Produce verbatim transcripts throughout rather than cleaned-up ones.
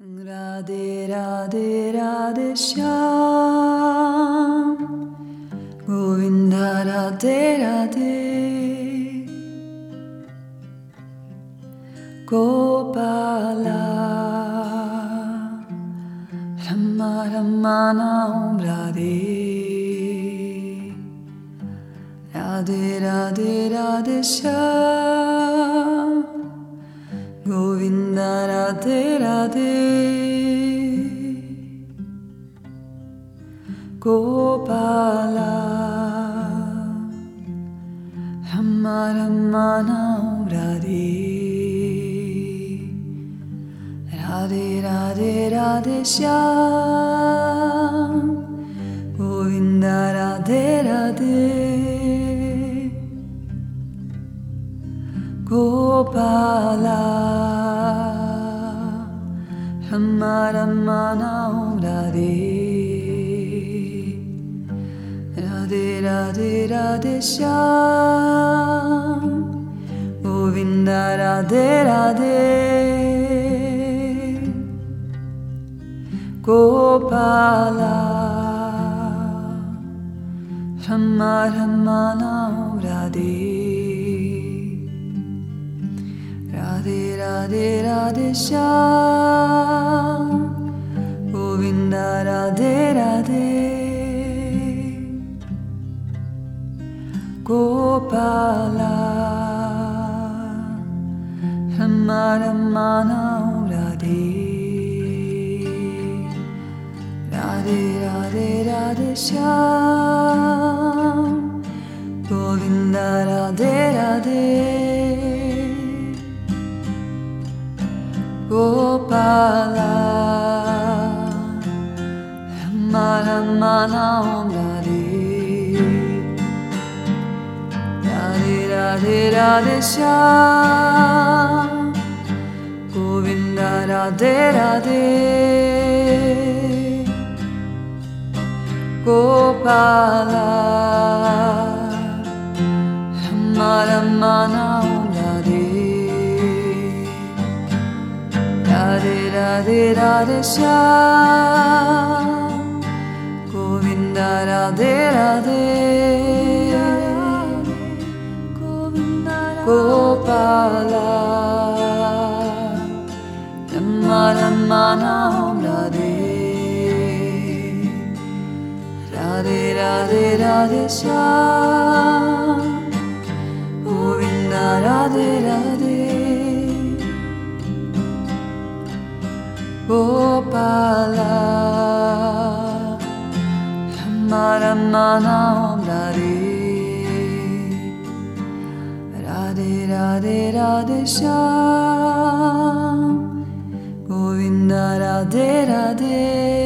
राधे राधे राधे श्याम गोविंदा राधे राधे गोपाला रम्मा रम्मा नाम राधे राधे राधे राधे श्याम गोविंदा राधे राधे गोपाला रम्मा रम्मा नाम राधे राधे राधे राधे श्याम गोविंदा राधे राधे गोपाला रम्मा रम्मा नाम राधे राधे राधे राधे श्याम गोविंदा राधे राधे गोपाला रम्मा रम्मा नाम राधे राधे राधे राधे श्याम गोविंदा राधे राधे गोपाला रम्मा रम्मा नाम राधे राधे राधे राधे श्याम गोविंदा राधे राधे गोपाला रम्मा रम्मा नाम राधे राधे राधे राधे श्याम गोविंदा राधे राधे गोपाला रम्मा रम्मा नाम राधे राधे राधे राधे श्याम गोविंदा राधे राधे गोपाला रम्मा रम्मा नाम राधे राधे राधे राधे श्याम गोविंदा राधे राधे गोपाला रम्मा रम्मा नाम राधे राधे राधे राधे श्याम गोविंदा राधे राधे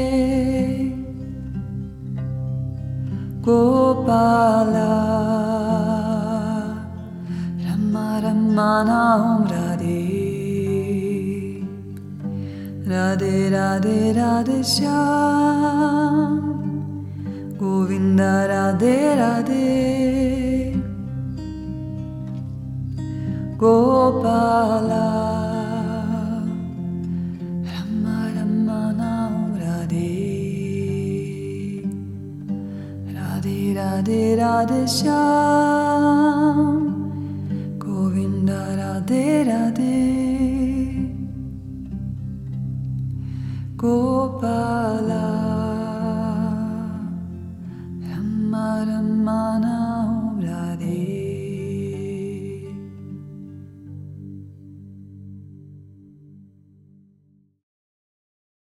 गोपाला रम्मा रम्मा नाम राधे राधे राधे राधे श्याम गोविंदा राधे राधे गोपाला रम्मा रम्मा नाम राधे राधे राधे राधे श्याम गोविंदा राधे राधे गोपाला।